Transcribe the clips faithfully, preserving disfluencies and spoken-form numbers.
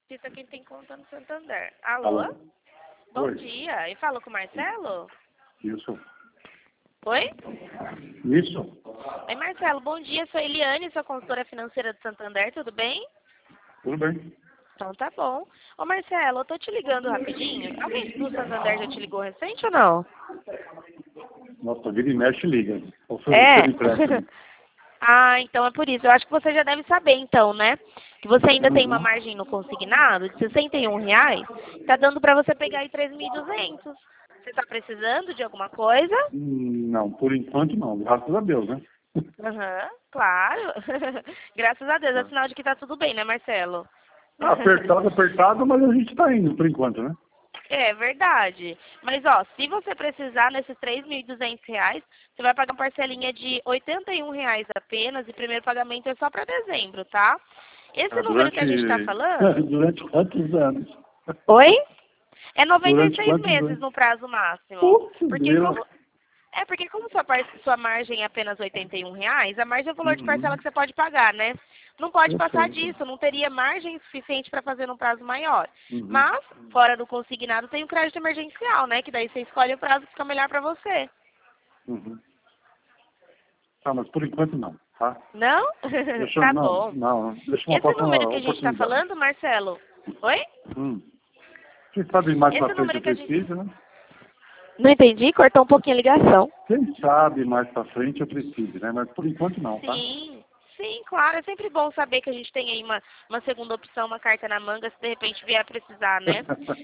Cita quem tem conta no Santander. Alô? Alô? Bom Oi. dia. E falo com o Marcelo? Isso. Oi? Isso. Oi, Marcelo. Bom dia. Sou Eliane, sou consultora financeira do Santander. Tudo bem? Tudo bem. Então tá bom. Ô, Marcelo, eu tô te ligando rapidinho. Alguém do Santander já te ligou recente ou não? Nossa, vira e mexe liga. Ou foi É. você me empresta? Ah, então é por isso. Eu acho que você já deve saber, então, né? Que você ainda tem uma Uhum. margem no consignado de sessenta e um reais. Tá dando pra você pegar aí três mil e duzentos. Você tá precisando de alguma coisa? Hum, Não, por enquanto não. Graças a Deus, né? Aham, claro. Graças a Deus. É sinal de que tá tudo bem, né, Marcelo? Ah, apertado, apertado, mas a gente tá indo por enquanto, né? É verdade. Mas, ó, se você precisar nesses três mil e duzentos reais, você vai pagar uma parcelinha de oitenta e um reais apenas e o primeiro pagamento é só para dezembro, tá? Esse Ah, número que durante, a gente está falando... durante quantos anos? Oi? É noventa e Durante seis quantos meses anos? no prazo máximo. Putz, Porque Deus. como... É, porque como sua, par... sua margem é apenas oitenta e um reais, a margem é o valor de parcela Uhum. que você pode pagar, né? Não pode Eu passar sei. disso, não teria margem suficiente para fazer num prazo maior. Uhum. Mas, fora do consignado, tem o crédito emergencial, né? Que daí você escolhe o prazo que fica melhor para você. Uhum. Tá, mas por enquanto não, tá? Não? Deixa eu, Tá não, bom. não, deixa uma Esse próxima número que a gente está oportunidade. falando, Marcelo... Oi? Hum. Quem sabe mais Esse pra frente número eu que a gente... preciso, né? Não entendi, cortou um pouquinho a ligação. Quem sabe mais pra frente eu preciso, né? Mas por enquanto não, tá? Sim, sim, claro. É sempre bom saber que a gente tem aí uma, uma segunda opção, uma carta na manga, se de repente vier a precisar, né?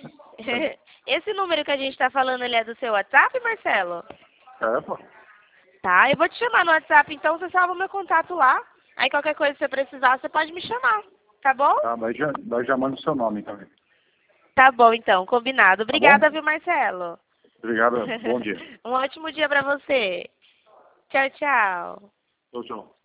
Esse número que a gente está falando, ele é do seu WhatsApp, Marcelo? É, pô. Tá, eu vou te chamar no WhatsApp, então você salva o meu contato lá. Aí qualquer coisa que você precisar, você pode me chamar, tá bom? Tá, daí já, daí já manda o seu nome também. Tá bom, então, combinado. Tá bom? Obrigada, viu, Marcelo? Obrigado, bom dia. Um ótimo dia pra você. Tchau, tchau. Tchau, tchau.